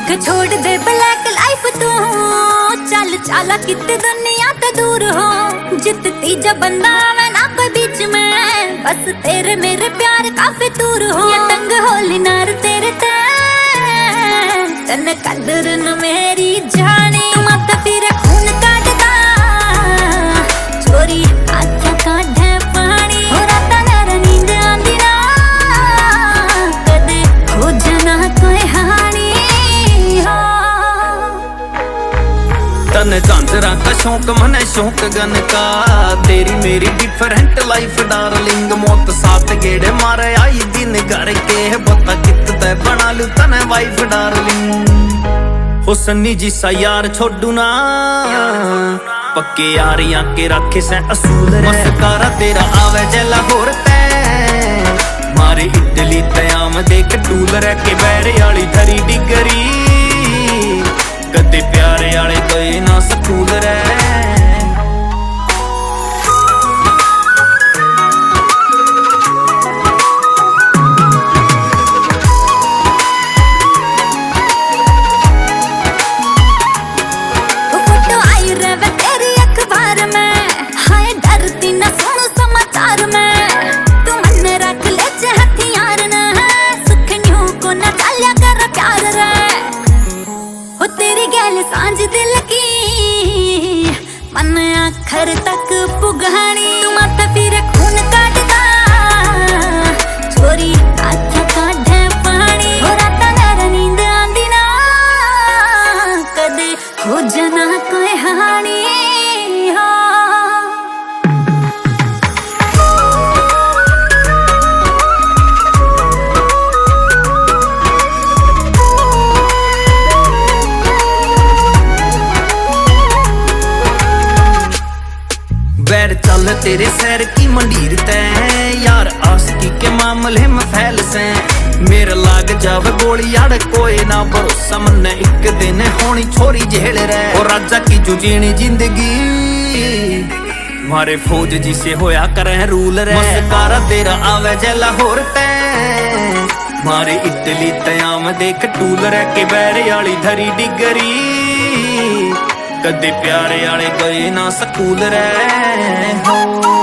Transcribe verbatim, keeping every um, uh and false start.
के छोड़ दे black life तू, चल चाला कितने दुनिया ते दूर हो। जितती जब बंदा आवे ना कोई बीच में, बस तेरे मेरे प्यार काफी दूर हो। ये तंग होली नार तेरे ते, तन कदर न मेरी जानी। मत फिर खून काटदा चोरी आँखें काढ़े पानी। हो राता नारा नींद आंदी ना, कदे हो जाना कोई हानी हो। तन झांझरा का शौक मने शौक गन का, तेरी मेरी डिफरेंट लाइफ डार्लिंग। मौत साथ गेड़े मारे आई दिन घर के, बता कितने बना लू तने वाइफ डार्लिंग। हुसनी जी सा यार छोड़ू ना, पक्के यारियां के रखे से असूल। मस्कारा तेरा आवे जे लाहौर ते, मारे इटली तयाम देख टूल रह के बैरे आली धरी डिगरी। कदे प्यारे आले गए ना स्कूल रे। फोटो आई रहे तेरी अखबार में, हाय डरती ना सुनो समाचार में। तू मन रख ले जे हथियार ना, सुखनियों को ना चालिया कर प्यार रे। हो तेरी गैल सांझ दिल की, मन आखर तक पुगानी। तू मत फिर खून काटदा चोरी आँखें काढ़े पानी। हो राता नारा नींद आंदी ना, कदे हो जाना कोई हानी हो। बैर चल तेरे सैर की मंडीर ते, यार आशिकी के मामले में फैल से। मेरे लाग जावे गोली यार कोई ना भरोसा, मन एक दिन होनी छोरी जेल रे। और राजा की जो जीनी जिंदगी, मारे फौज जी से होया करे रूल रे। मस्कारा तेरा आवे जे लाहौर ते, मारे इटली तयाम देख टूल रह के बैरे आली धरी डिगरी। कदे प्यारे आले गए ना स्कूल रे हो।